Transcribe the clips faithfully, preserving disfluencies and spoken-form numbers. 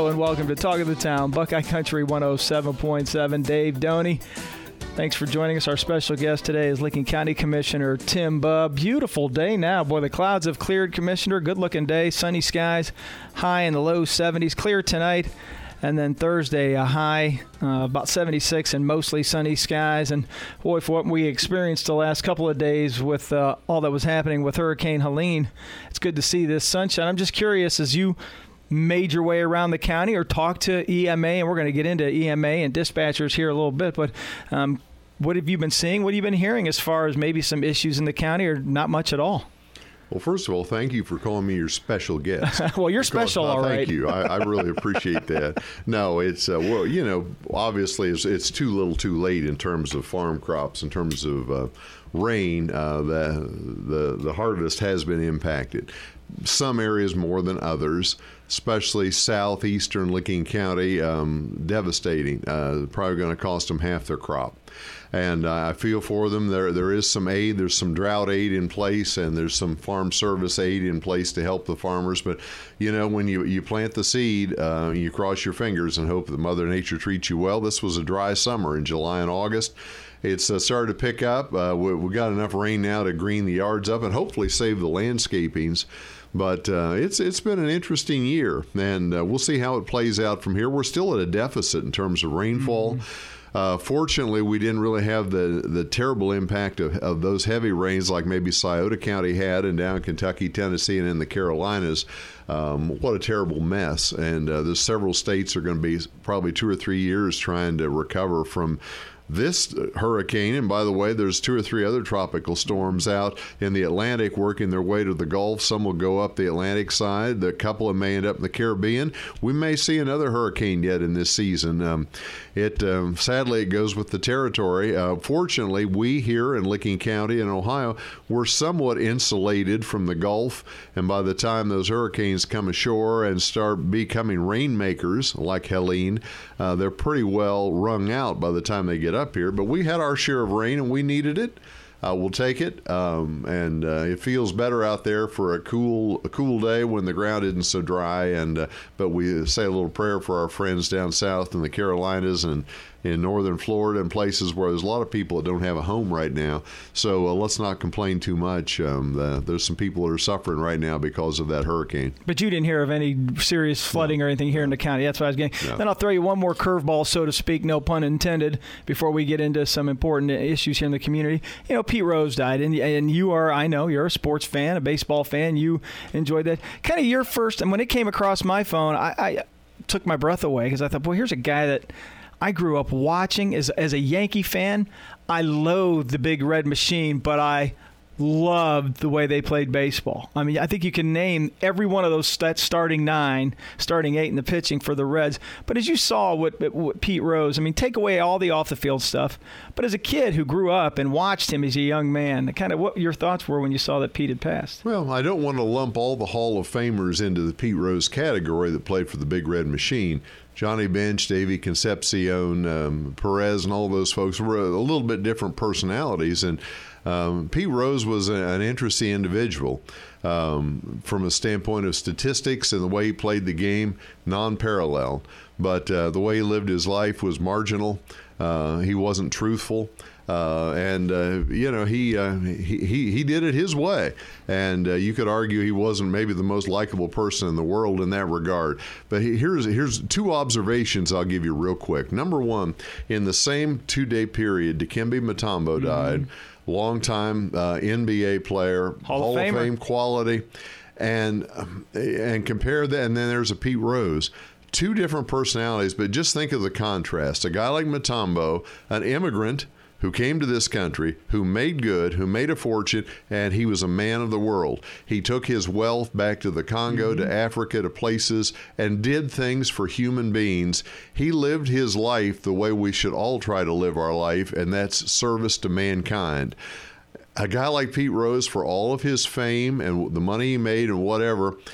and welcome to Talk of the Town, Buckeye Country one oh seven point seven. Dave Doney, thanks for joining us. Our special guest today is Licking County Commissioner Tim Bubb. Beautiful day now. Boy, the clouds have cleared, Commissioner. Good-looking day. Sunny skies, high in the low seventies. Clear tonight. And then Thursday, a high, uh, about seventy-six and mostly sunny skies. And, boy, for what we experienced the last couple of days with uh, all that was happening with Hurricane Helene, it's good to see this sunshine. I'm just curious, as you made your way around the county or talked to E M A, and we're going to get into E M A and dispatchers here a little bit, but um, what have you been seeing? What have you been hearing as far as maybe some issues in the county, or not much at all? Well, first of all, thank you for calling me your special guest. Well, you're because, special, uh, all right. Thank you. I, I really appreciate that. No, it's, uh, well, you know, obviously it's, it's too little too late in terms of farm crops, in terms of uh, rain. Uh, the, the, the harvest has been impacted. Some areas more than others, especially southeastern Licking County, um, devastating. Uh, probably going to cost them half their crop. And uh, I feel for them. There, there is some aid. There's some drought aid in place, and there's some farm service aid in place to help the farmers. But, you know, when you, you plant the seed, uh, you cross your fingers and hope that Mother Nature treats you well. This was a dry summer in July and August. It's uh, started to pick up. Uh, we, we got enough rain now to green the yards up and hopefully save the landscapings. But uh, it's it's been an interesting year, and uh, we'll see how it plays out from here. We're still at a deficit in terms of rainfall. Mm-hmm. Uh, fortunately, we didn't really have the, the terrible impact of, of those heavy rains like maybe Scioto County had, and down Kentucky, Tennessee, and in the Carolinas. Um, what a terrible mess. And uh, there's several states are going to be probably two or three years trying to recover from this hurricane. And by the way, there's two or three other tropical storms out in the Atlantic working their way to the Gulf. Some will go up the Atlantic side. The couple of may end up in the Caribbean. We may see another hurricane yet in this season. Um, it um, sadly, it goes with the territory. Uh, fortunately, we here in Licking County in Ohio, we're somewhat insulated from the Gulf. And by the time those hurricanes come ashore and start becoming rainmakers like Helene, uh, they're pretty well wrung out by the time they get up up here. But we had our share of rain and we needed it. Uh, we'll take it, um, and uh, it feels better out there for a cool, a cool day when the ground isn't so dry. And uh, but we say a little prayer for our friends down south in the Carolinas and in northern Florida and places where there's a lot of people that don't have a home right now. So uh, let's not complain too much. Um, the, there's some people that are suffering right now because of that hurricane. But you didn't hear of any serious flooding no. or anything here in the county. That's what I was getting. No. Then I'll throw you one more curveball, so to speak, no pun intended, before we get into some important issues here in the community. You know, Pete Rose died, and, and you are, I know, you're a sports fan, a baseball fan. You enjoyed that. Kind of your first, and when it came across my phone, I, I took my breath away because I thought, boy, here's a guy that I grew up watching as as a Yankee fan. I loathed the Big Red Machine, but I loved the way they played baseball. I mean, I think you can name every one of those that starting nine, starting eight in the pitching for the Reds. But as you saw with, with Pete Rose, I mean, take away all the off-the-field stuff. But as a kid who grew up and watched him as a young man, kind of what your thoughts were when you saw that Pete had passed? Well, I don't want to lump all the Hall of Famers into the Pete Rose category that played for the Big Red Machine. Johnny Bench, Davey Concepcion, um, Perez, and all those folks were a little bit different personalities. And um, Pete Rose was a, an interesting individual um, from a standpoint of statistics and the way he played the game, non-parallel. But uh, the way he lived his life was marginal. Uh, he wasn't truthful. Uh, and, uh, you know, he, uh, he he he did it his way. And uh, you could argue he wasn't maybe the most likable person in the world in that regard. But here's here's two observations I'll give you real quick. Number one, in the same two-day period, Dikembe Mutombo mm-hmm. died, longtime uh, N B A player, Hall, Hall of, of Fame quality. And, and compare that, and then there's a Pete Rose. Two different personalities, but just think of the contrast. A guy like Mutombo, an immigrant, who came to this country, who made good, who made a fortune, and he was a man of the world. He took his wealth back to the Congo, mm-hmm. to Africa, to places, and did things for human beings. He lived his life the way we should all try to live our life, and that's service to mankind. A guy like Pete Rose, for all of his fame and the money he made and whatever,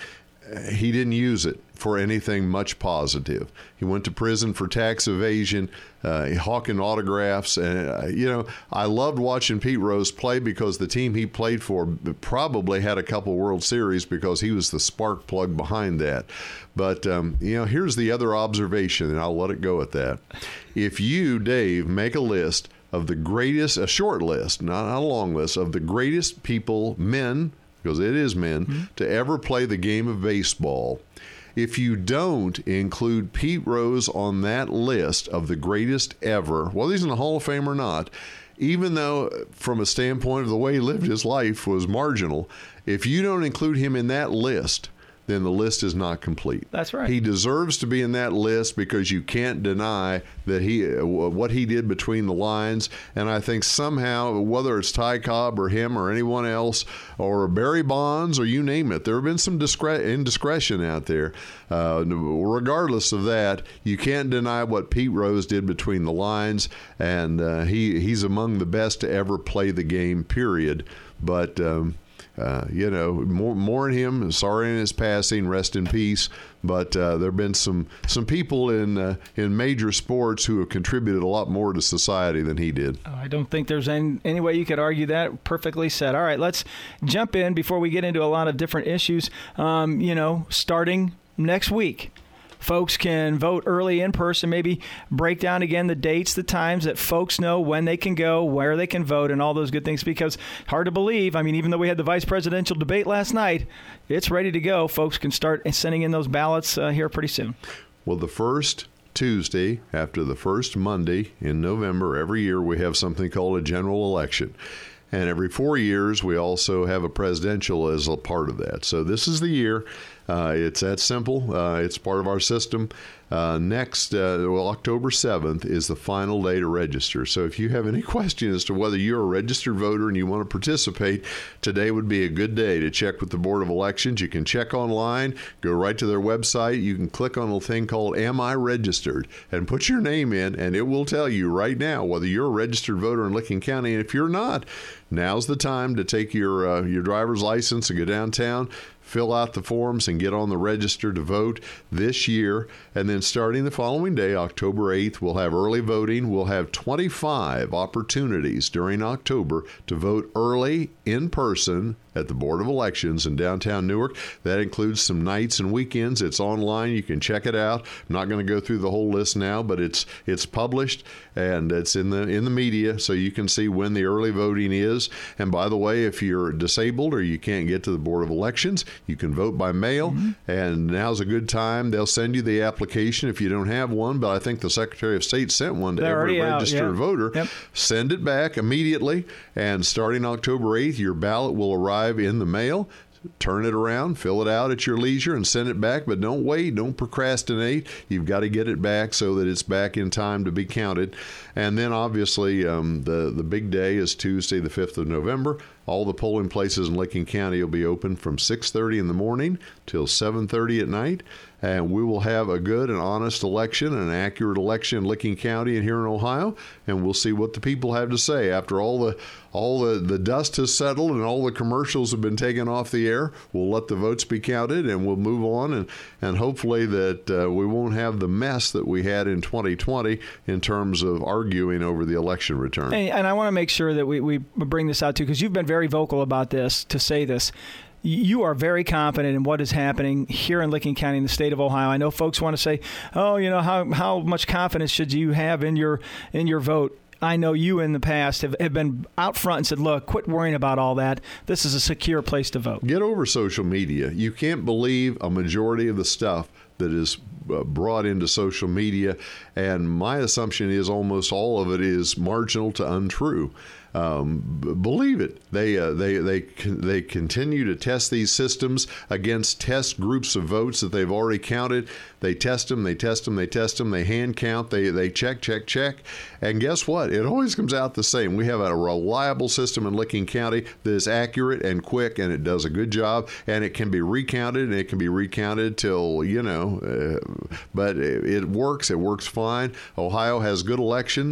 he didn't use it for anything much positive. He went to prison for tax evasion, uh, hawking autographs. And, uh, you know, I loved watching Pete Rose play because the team he played for probably had a couple World Series because he was the spark plug behind that. But, um, you know, here's the other observation, and I'll let it go at that. If you, Dave, make a list of the greatest, a short list, not a long list, of the greatest people, men, because it is men, mm-hmm. to ever play the game of baseball. If you don't include Pete Rose on that list of the greatest ever, whether he's in the Hall of Fame or not, even though from a standpoint of the way he lived his life was marginal, if you don't include him in that list, then the list is not complete. That's right. He deserves to be in that list because you can't deny that he what he did between the lines. And I think somehow, whether it's Ty Cobb or him or anyone else or Barry Bonds or you name it, there have been some discre- indiscretion out there. Uh, regardless of that, you can't deny what Pete Rose did between the lines, and uh, he he's among the best to ever play the game, period. But um, Uh, you know, more, more in him. Sorry in his passing. Rest in peace. But uh, there have been some some people in uh, in major sports who have contributed a lot more to society than he did. I don't think there's any, any way you could argue that. Perfectly said. All right, let's jump in before we get into a lot of different issues. Um, you know, starting next week. Folks can vote early in person, maybe break down again the dates, the times that folks know when they can go, where they can vote, and all those good things, because hard to believe. I mean, even though we had the vice presidential debate last night, it's ready to go. Folks can start sending in those ballots uh, here pretty soon. Well, the first Tuesday after the first Monday in November every year, we have something called a general election. And every four years, we also have a presidential as a part of that. So this is the year. Uh, it's that simple. Uh, it's part of our system. Uh, next, uh, well, October seventh is the final day to register. So if you have any question as to whether you're a registered voter and you want to participate, today would be a good day to check with the Board of Elections. You can check online, go right to their website. You can click on a thing called Am I Registered and put your name in, and it will tell you right now whether you're a registered voter in Licking County. And if you're not, now's the time to take your uh, your driver's license and go downtown, fill out the forms, and get on the register to vote this year. And then starting the following day, October eighth, we'll have early voting. We'll have twenty-five opportunities during October to vote early in person at the Board of Elections in downtown Newark. That includes some nights and weekends. It's online. You can check it out. I'm not going to go through the whole list now, but it's it's published and it's in the in the media, so you can see when the early voting is. And by the way, if you're disabled or you can't get to the Board of Elections, you can vote by mail. Mm-hmm. And now's a good time. They'll send you the application if you don't have one, but I think the Secretary of State sent one to They're every registered out, yeah. voter. Yep. Send it back immediately, and starting October eighth, your ballot will arrive in the mail. Turn it around, fill it out at your leisure, and send it back. But don't wait. Don't procrastinate. You've got to get it back so that it's back in time to be counted. And then, obviously, um, the, the big day is Tuesday, the fifth of November. All the polling places in Licking County will be open from six thirty in the morning till seven thirty at night. And we will have a good and honest election, an accurate election in Licking County and here in Ohio. And we'll see what the people have to say. After all the all the, the dust has settled and all the commercials have been taken off the air, we'll let the votes be counted and we'll move on. And, and hopefully that uh, we won't have the mess that we had in twenty twenty in terms of arguing over the election return. And, and I want to make sure that we, we bring this out too, because you've been very vocal about this, to say this. You are very confident in what is happening here in Licking County in the state of Ohio. I know folks want to say, oh, you know, how how much confidence should you have in your in your vote? I know you in the past have, have been out front and said, look, quit worrying about all that. This is a secure place to vote. Get over social media. You can't believe a majority of the stuff that is uh, brought into social media, and my assumption is almost all of it is marginal to untrue. Um, b- believe it. They uh, they they they continue to test these systems against test groups of votes that they've already counted. They test them, they test them, they test them, they hand count, they they check, check, check. And guess what? It always comes out the same. We have a reliable system in Licking County that is accurate and quick, and it does a good job, and it can be recounted, and it can be recounted till, you know, uh, but it, it works. It works fine. Ohio has good elections.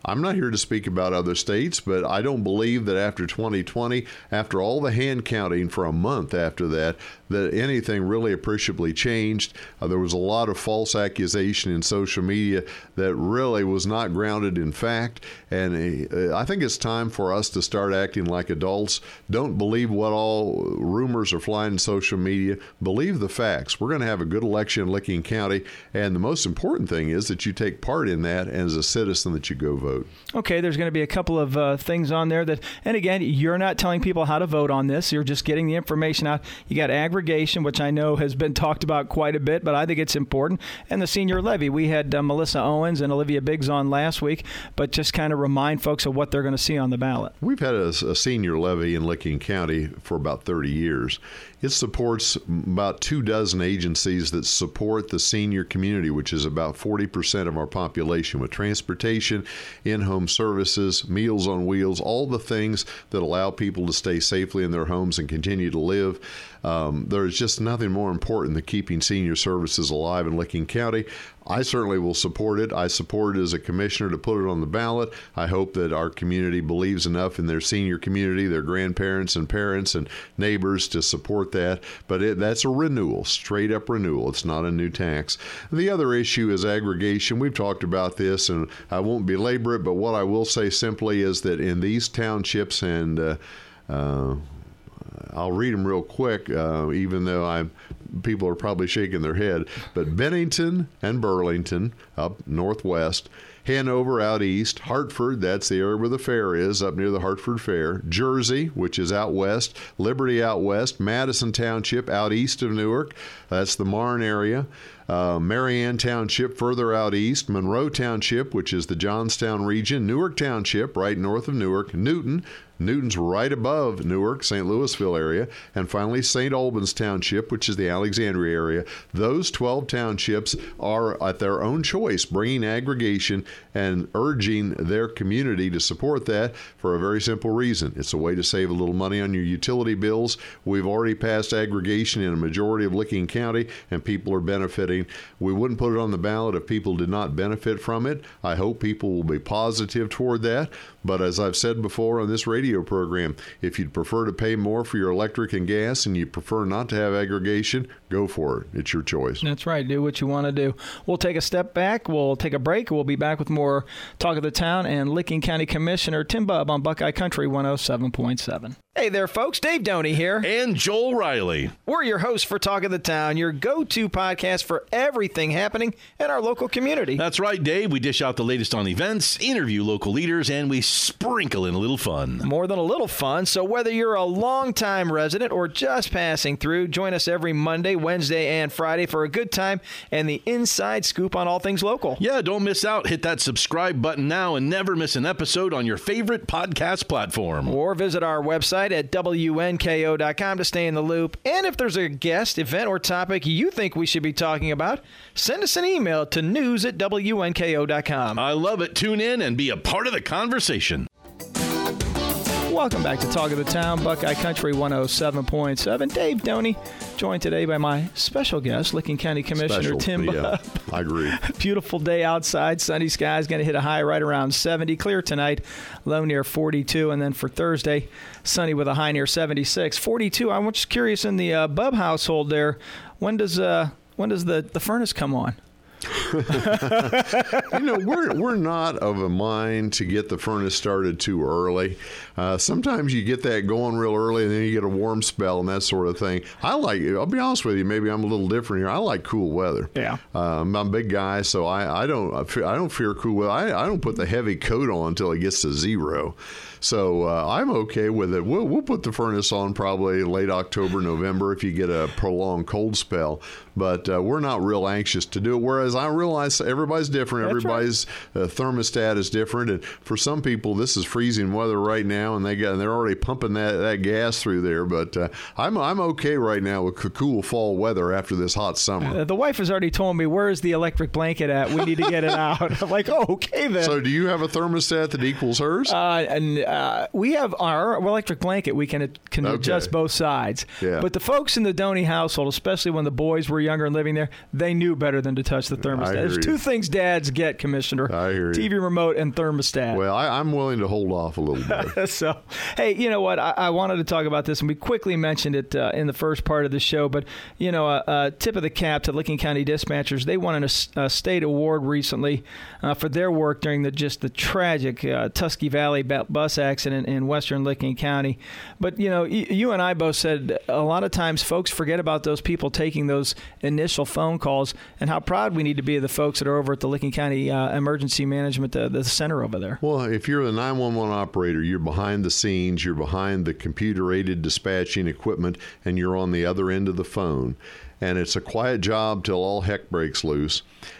I'm not here to speak about other states, but I don't believe that after twenty twenty, after all the hand counting for a month after that, that anything really appreciably changed. Uh, there was a lot of false accusation in social media that really was not grounded in fact. And uh, I think it's time for us to start acting like adults. Don't believe what all rumors are flying in social media. Believe the facts. We're going to have a good election in Licking County. And the most important thing is that you take part in that, and as a citizen that you go vote. Okay, there's going to be a couple of uh, things on there that, and again, you're not telling people how to vote on this. You're just getting the information out. You got aggregation, which I know has been talked about quite a bit, but I think it's important. And the senior levy. We had uh, Melissa Owens and Olivia Biggs on last week, but just kind of remind folks of what they're going to see on the ballot. We've had a, a senior levy in Licking County for about thirty years. It supports about two dozen agencies that support the senior community, which is about forty percent of our population, with transportation, in-home services, Meals on Wheels, all the things that allow people to stay safely in their homes and continue to live. Um, there's just nothing more important than keeping senior services alive in Licking County. I certainly will support it. I support it as a commissioner to put it on the ballot. I hope that our community believes enough in their senior community, their grandparents and parents and neighbors to support that. But it, that's a renewal, straight up renewal. It's not a new tax. The other issue is aggregation. We've talked about this, and I won't belabor it, but what I will say simply is that in these townships, and uh, uh, I'll read them real quick, uh, even though I'm people are probably shaking their head, but Bennington and Burlington up northwest, Hanover out east, Hartford, that's the area where the fair is, up near the Hartford Fair, Jersey, which is out west, Liberty out west, Madison Township out east of Newark, that's the Marne area, uh, Marianne Township further out east, Monroe Township, which is the Johnstown region, Newark Township right north of Newark, Newton, Newton's right above Newark, Saint Louisville area, and finally Saint Albans Township, which is the Alexandria area. Those twelve townships are at their own choice bringing aggregation and urging their community to support that for a very simple reason. It's a way to save a little money on your utility bills. We've already passed aggregation in a majority of Licking County, and people are benefiting. We wouldn't put it on the ballot if people did not benefit from it. I hope people will be positive toward that. But as I've said before on this radio program, if you'd prefer to pay more for your electric and gas and you prefer not to have aggregation, go for it. It's your choice. That's right. Do what you want to do. We'll take a step back. We'll take a break. We'll be back with more Talk of the Town and Licking County Commissioner Tim Bubb on Buckeye Country one oh seven point seven. Hey there, folks. Dave Doney here. And Joel Riley. We're your hosts for Talk of the Town, your go-to podcast for everything happening in our local community. That's right, Dave. We dish out the latest on events, interview local leaders, and we sprinkle in a little fun. More than a little fun. So whether you're a longtime resident or just passing through, join us every Monday, Wednesday, and Friday for a good time and the inside scoop on all things local. Yeah, don't miss out. Hit that subscribe button now and never miss an episode on your favorite podcast platform. Or visit our website at W N K O dot com to stay in the loop. And if there's a guest, event, or topic you think we should be talking about, send us an email to news at W N K O dot com. I love it. Tune in and be a part of the conversation. Welcome back to Talk of the Town, Buckeye Country one oh seven point seven. Dave Doney, joined today by my special guest, Licking County Commissioner Special, Tim Bubb. yeah, I agree. Beautiful day outside. Sunny skies, going to hit a high right around seventy. Clear tonight, low near forty-two. And then for Thursday, sunny with a high near seventy-six. forty-two, I'm just curious, in the uh, Bubb household there, when does uh, when does the, the furnace come on? You know, we're we're not of a mind to get the furnace started too early. Uh, sometimes you get that going real early, and then you get a warm spell and that sort of thing. I like. I'll be honest with you. Maybe I'm a little different here. I like cool weather. Yeah. Um, I'm a big guy, so I, I don't I, fear, I don't fear cool weather. I, I don't put the heavy coat on until it gets to zero. So uh, I'm okay with it. We'll, we'll put the furnace on probably late October, November if you get a prolonged cold spell. But uh, we're not real anxious to do it. Whereas I realize everybody's different. That's Everybody's right. uh, thermostat is different. And for some people, this is freezing weather right now, and they got and they're already pumping that, that gas through there. But uh, I'm I'm okay right now with cool fall weather after this hot summer. Uh, the wife has already told me, where's the electric blanket at? We need to get it out. I'm like, oh, okay then. So do you have a thermostat that equals hers? Uh, and uh, we have our electric blanket. We can can Okay. adjust both sides. Yeah. But the folks in the Doney household, especially when the boys were younger and living there, they knew better than to touch the thermostat. thermostat. There's you. two things dads get, Commissioner. I hear you. T V remote and thermostat. Well, I, I'm willing to hold off a little bit. So, hey, you know what? I, I wanted to talk about this, and we quickly mentioned it uh, in the first part of the show. But, you know, a uh, uh, tip of the cap to Licking County Dispatchers. They won a, a state award recently uh, for their work during the just the tragic uh, Tusky Valley bus accident in western Licking County. But, you know, y- you and I both said a lot of times folks forget about those people taking those initial phone calls and how proud we need to be of the folks that are over at the Licking County uh, Emergency Management, uh, the center over there. Well, if you're a nine one one operator, you're behind the scenes, you're behind the computer-aided dispatching equipment, and you're on the other end of the phone. And it's a quiet job till all heck breaks loose.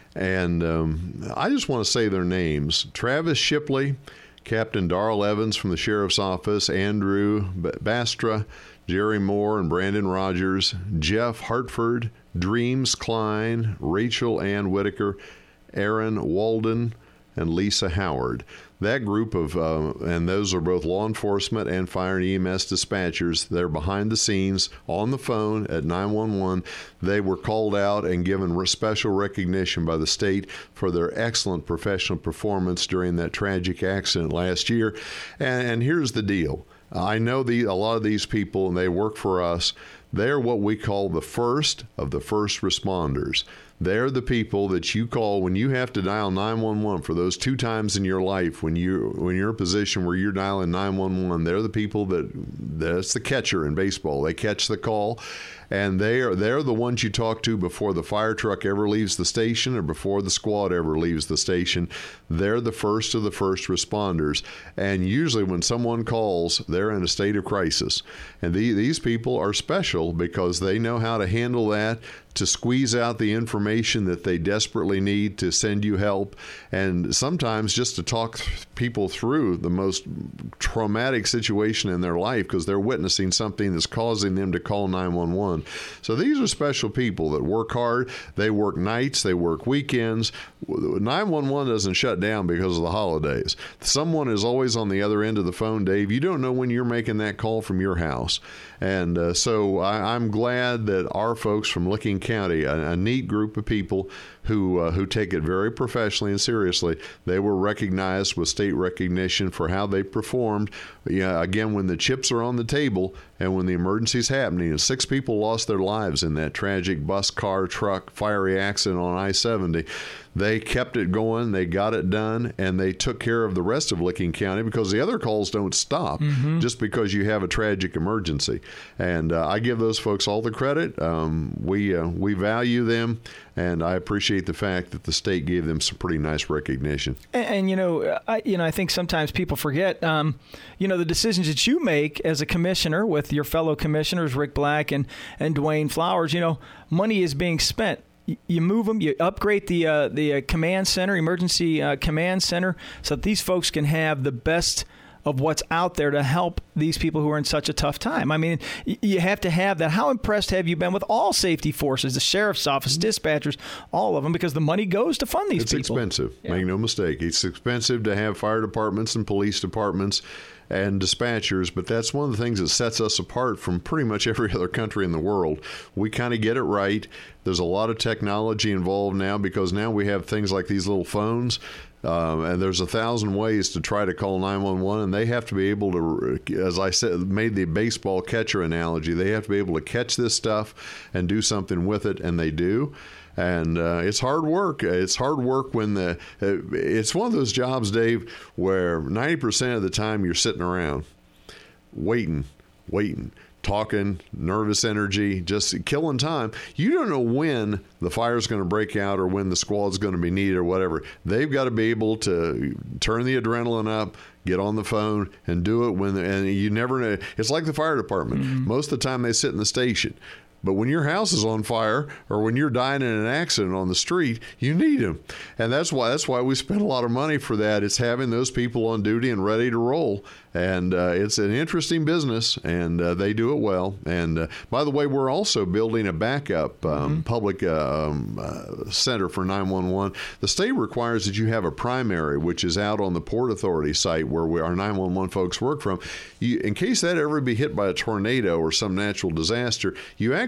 And um, I just want to say their names. Travis Shipley, Captain Darrell Evans from the Sheriff's Office, Andrew Bastra, Jerry Moore and Brandon Rogers, Jeff Hartford, Dreams Klein, Rachel Ann Whitaker, Aaron Walden, and Lisa Howard. That group of, uh, and those are both law enforcement and fire and E M S dispatchers. They're behind the scenes on the phone at nine one one. They were called out and given special recognition by the state for their excellent professional performance during that tragic accident last year. And, and here's the deal. I know the, a lot of these people, and they work for us. They're what we call the first of the first responders. They're the people that you call when you have to dial nine one one for those two times in your life when you when you're in a position where you're dialing nine one one. They're the people that that's the catcher in baseball. They catch the call, and they are they're the ones you talk to before the fire truck ever leaves the station or before the squad ever leaves the station. They're the first of the first responders, and usually when someone calls, they're in a state of crisis. And the, these people are special because they know how to handle that, to squeeze out the information that they desperately need to send you help, and sometimes just to talk th- people through the most traumatic situation in their life because they're witnessing something that's causing them to call nine one one. So these are special people that work hard. They work nights. They work weekends. nine one one doesn't shut down because of the holidays. Someone is always on the other end of the phone, Dave. You don't know when you're making that call from your house. And uh, so I, I'm glad that our folks from Licking County, a, a neat group of people who uh, who take it very professionally and seriously, they were recognized with state recognition for how they performed. Yeah, again, when the chips are on the table and when the emergency's happening, and six people lost their lives in that tragic bus, car, truck, fiery accident on I seventy. They kept it going, they got it done, and they took care of the rest of Licking County because the other calls don't stop mm-hmm. just because you have a tragic emergency. And uh, I give those folks all the credit. Um, we uh, we value them, and I appreciate the fact that the state gave them some pretty nice recognition. And, and you know, I, you know, I think sometimes people forget, um, you know, the decisions that you make as a commissioner with your fellow commissioners, Rick Black and, and Dwayne Flowers. You know, money is being spent. You move them, you upgrade the uh, the uh, command center, emergency uh, command center, so that these folks can have the best of what's out there to help these people who are in such a tough time. I mean, you have to have that. How impressed have you been with all safety forces, the sheriff's office, dispatchers, all of them, because the money goes to fund these it's people. It's expensive. Yeah. Make no mistake. It's expensive to have fire departments and police departments and dispatchers, but that's one of the things that sets us apart from pretty much every other country in the world. We kind of get it right. There's a lot of technology involved now because now we have things like these little phones. Um, and there's a thousand ways to try to call nine one one, and they have to be able to, as I said, made the baseball catcher analogy, they have to be able to catch this stuff and do something with it, and they do. And uh, it's hard work. It's hard work when the, it's one of those jobs, Dave, where ninety percent of the time you're sitting around waiting, waiting. talking, nervous energy, just killing time. You don't know when the fire's going to break out or when the squad's going to be needed or whatever. They've got to be able to turn the adrenaline up, get on the phone, and do it when, the, and you never know. It's like the fire department. Mm-hmm. Most of the time they sit in the station. But when your house is on fire or when you're dying in an accident on the street, you need them. And that's why that's why we spend a lot of money for that. It's having those people on duty and ready to roll. And uh, it's an interesting business, and uh, they do it well. And uh, by the way, we're also building a backup um, mm-hmm. public uh, um, uh, center for nine one one. The state requires that you have a primary, which is out on the Port Authority site where we, our nine one one folks work from. You, in case that ever be hit by a tornado or some natural disaster, you actually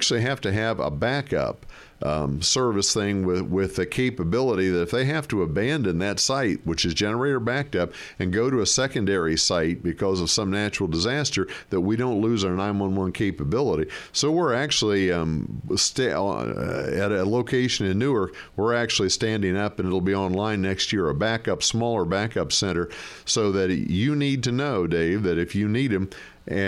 actually have to have a backup um, service thing with, with the capability that if they have to abandon that site, which is generator backed up, and go to a secondary site because of some natural disaster, that we don't lose our nine one one capability. So we're actually um, sta- uh, at a location in Newark, we're actually standing up, and it'll be online next year, a backup, smaller backup center, so that you need to know, Dave, that if you need them,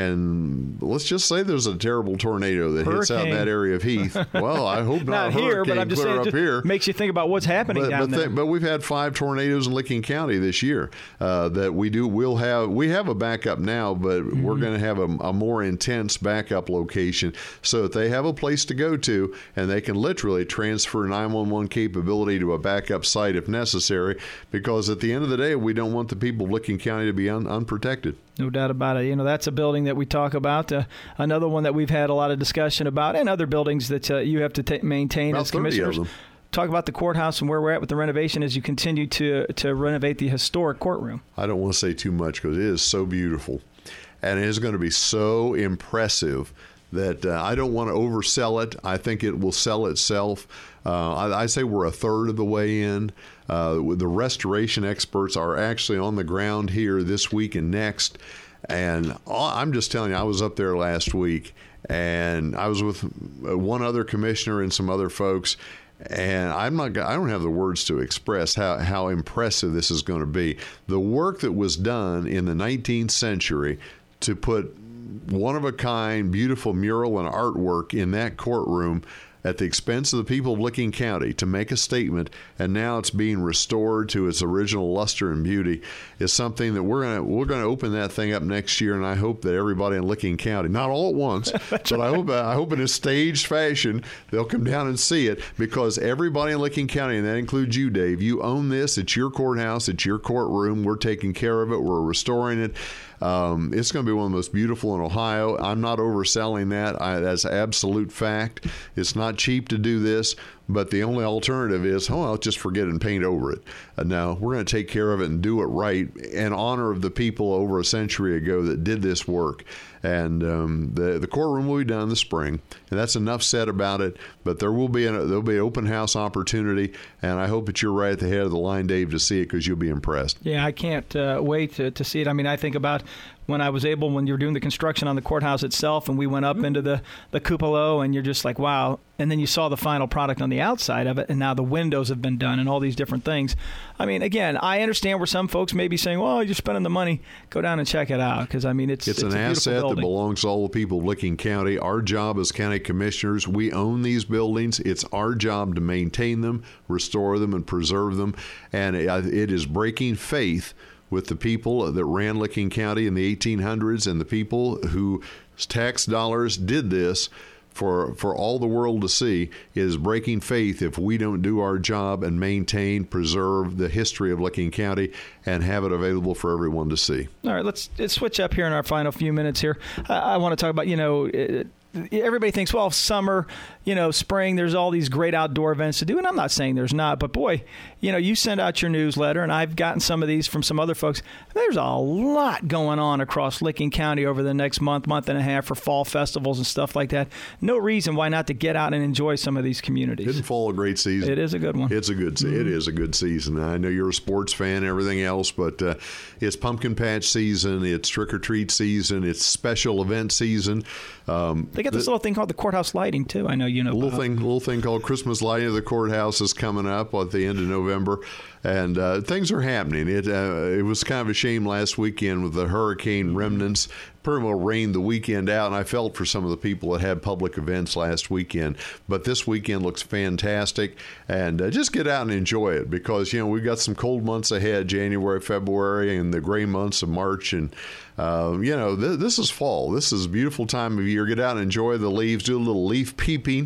and let's just say there's a terrible tornado that hurricane. hits out in that area of Heath. Well, I hope not, not a here, hurricane but I'm just clear saying, up here. Makes you think about what's happening but, down but there. Th- but we've had five tornadoes in Licking County this year. Uh, that we do. We'll have. We have a backup now, but mm-hmm. we're going to have a, a more intense backup location so that they have a place to go to, and they can literally transfer nine one one capability to a backup site if necessary. Because at the end of the day, we don't want the people of Licking County to be un- unprotected. No doubt about it. You know, that's a building that we talk about. Uh, another one that we've had a lot of discussion about, and other buildings that uh, you have to t- maintain About as commissioners. Of them. Talk about the courthouse and where we're at with the renovation as you continue to to renovate the historic courtroom. I don't want to say too much because it is so beautiful, and it is going to be so impressive that uh, I don't want to oversell it. I think it will sell itself. Uh, I, I say we're a third of the way in. Uh, the restoration experts are actually on the ground here this week and next. And I'm just telling you, I was up there last week, and I was with one other commissioner and some other folks. And I'm not. I don't have the words to express how, how impressive this is going to be. The work that was done in the nineteenth century to put one-of-a-kind, beautiful mural and artwork in that courtroom at the expense of the people of Licking County to make a statement, and now it's being restored to its original luster and beauty, is something that we're gonna we're gonna open that thing up next year, and I hope that everybody in Licking County, not all at once, but right. I hope I hope in a staged fashion they'll come down and see it, because everybody in Licking County, and that includes you, Dave, you own this. It's your courthouse. It's your courtroom. We're taking care of it. We're restoring it. Um, it's going to be one of the most beautiful in Ohio. I'm not overselling that. I, that's absolute fact. It's not cheap to do this, but the only alternative is, oh, I'll just forget and paint over it. Uh, no, we're going to take care of it and do it right in honor of the people over a century ago that did this work. And um, the the courtroom will be done in the spring, and that's enough said about it. But there will be an, there'll be an open house opportunity, and I hope that you're right at the head of the line, Dave, to see it, because you'll be impressed. Yeah, I can't uh, wait to, to see it. I mean, I think about when I was able, when you were doing the construction on the courthouse itself, and we went up into the, the cupola, and you're just like, wow. And then you saw the final product on the outside of it, and now the windows have been done and all these different things. I mean, again, I understand where some folks may be saying, well, you're spending the money. Go down and check it out, because, I mean, it's It's, it's an a asset building. that belongs to all the people of Licking County. Our job as county commissioners, we own these buildings. It's our job to maintain them, restore them, and preserve them. And it, it is breaking faith with the people that ran Licking County in the eighteen hundreds and the people whose tax dollars did this for for all the world to see. It is breaking faith if we don't do our job and maintain, preserve the history of Licking County and have it available for everyone to see. All right, let's, let's switch up here in our final few minutes here. I, I want to talk about, you know, it, everybody thinks, well, summer, you know, spring, there's all these great outdoor events to do. And I'm not saying there's not, but boy, you know, you send out your newsletter, and I've gotten some of these from some other folks. There's a lot going on across Licking County over the next month, month and a half for fall festivals and stuff like that. No reason why not to get out and enjoy some of these communities. Isn't fall a great season? It is a good one. It's a good se- mm-hmm. It is a good season. I know you're a sports fan and everything else, but uh, it's pumpkin patch season, it's trick-or-treat season, it's special event season. Um, they got this the, little thing called the courthouse lighting, too. I know you know. A little about. thing, little thing called Christmas lighting of the courthouse is coming up at the end of November, and uh, things are happening. It uh, it was kind of a shame last weekend with the hurricane remnants. Pretty well rained the weekend out, and I felt for some of the people that had public events last weekend. But this weekend looks fantastic, and uh, just get out and enjoy it, because, you know, we've got some cold months ahead, January, February, and the gray months of March, and Uh, you know, th- this is fall. This is a beautiful time of year. Get out and enjoy the leaves. Do a little leaf peeping.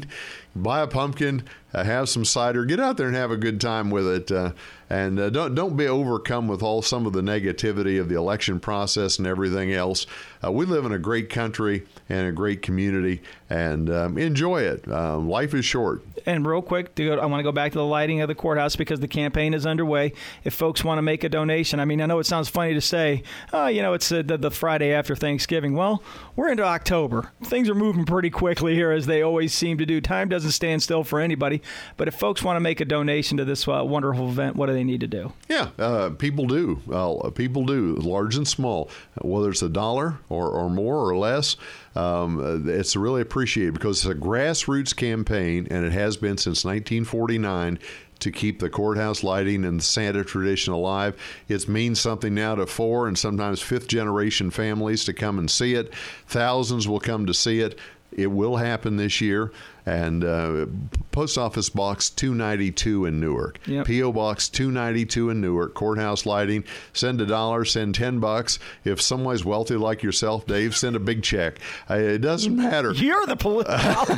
buy a pumpkin, uh, have some cider, get out there and have a good time with it. Uh, and uh, don't don't be overcome with all some of the negativity of the election process and everything else. Uh, we live in a great country and a great community, and um, enjoy it. Um, life is short. And real quick, to go, I want to go back to the lighting of the courthouse because the campaign is underway. If folks want to make a donation, I mean, I know it sounds funny to say, oh, you know, it's uh, the, the Friday after Thanksgiving. Well, we're into October. Things are moving pretty quickly here, as they always seem to do. Time doesn't stand still for anybody. But if folks want to make a donation to this uh, wonderful event, what do they need to do? Yeah, uh, people do. Uh, people do, large and small, whether it's a dollar or, or more or less. Um, it's really appreciated because it's a grassroots campaign, and it has been since nineteen forty-nine, to keep the courthouse lighting and the Santa tradition alive. It means something now to four and sometimes fifth generation families to come and see it. Thousands will come to see it. It will happen this year. And uh, Post Office Box two ninety-two in Newark. Yep. P O Box two ninety-two in Newark. Courthouse lighting. Send a dollar, send ten bucks. If someone's wealthy like yourself, Dave, send a big check. Uh, it doesn't matter. You're the political.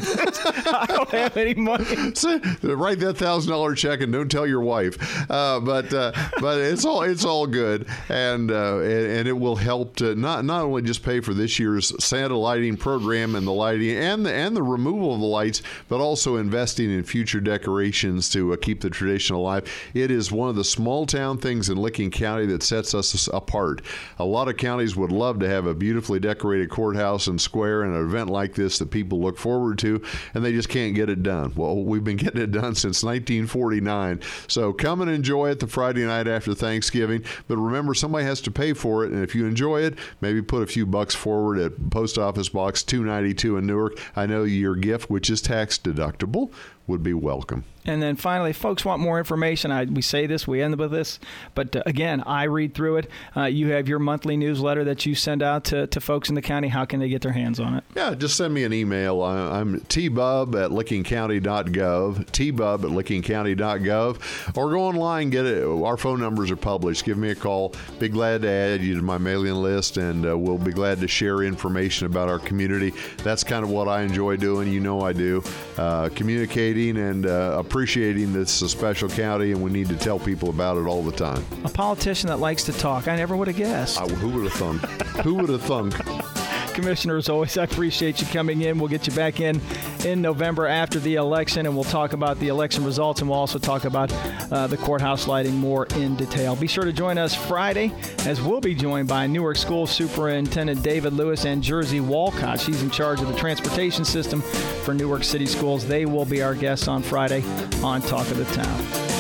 I don't have any money. So, write that thousand dollar check and don't tell your wife. Uh, but uh, but it's all it's all good, and uh, and, and it will help to not not only just pay for this year's Santa lighting program and the lighting and the and the removal of the lights, but also investing in future decorations to uh, keep the tradition alive. It is one of the small town things in Licking County that sets us apart. A lot of counties would love to have a beautifully decorated courthouse and square and an event like this that people look forward to, and they just can't get it done. Well, we've been getting it done since nineteen forty-nine. So come and enjoy it the Friday night after Thanksgiving. But remember, somebody has to pay for it, and if you enjoy it, maybe put a few bucks forward at Post Office Box two ninety-two in Newark. I know your gift, which is tax deductible, would be welcome. And then finally, if folks want more information, I, we say this, we end with this, but uh, again, I read through it. Uh, you have your monthly newsletter that you send out to, to folks in the county. How can they get their hands on it? Yeah, just send me an email. I, I'm tbub at licking county dot gov, tbub at licking county dot gov, or go online, get it. Our phone numbers are published. Give me a call. Be glad to add you to my mailing list, and uh, we'll be glad to share information about our community. That's kind of what I enjoy doing. You know I do. Uh, communicating and uh, appreciating this a special county, and we need to tell people about it all the time. A politician that likes to talk. I never would have guessed. I, who would have thunk? Who would have thunk? Commissioner, as always, I appreciate you coming in. We'll get you back in in November after the election, and we'll talk about the election results, and we'll also talk about uh, the courthouse lighting more in detail. Be sure to join us Friday, as we'll be joined by Newark School Superintendent David Lewis and Jersey Walcott. She's in charge of the transportation system for Newark City Schools. They will be our guests on Friday on Talk of the Town.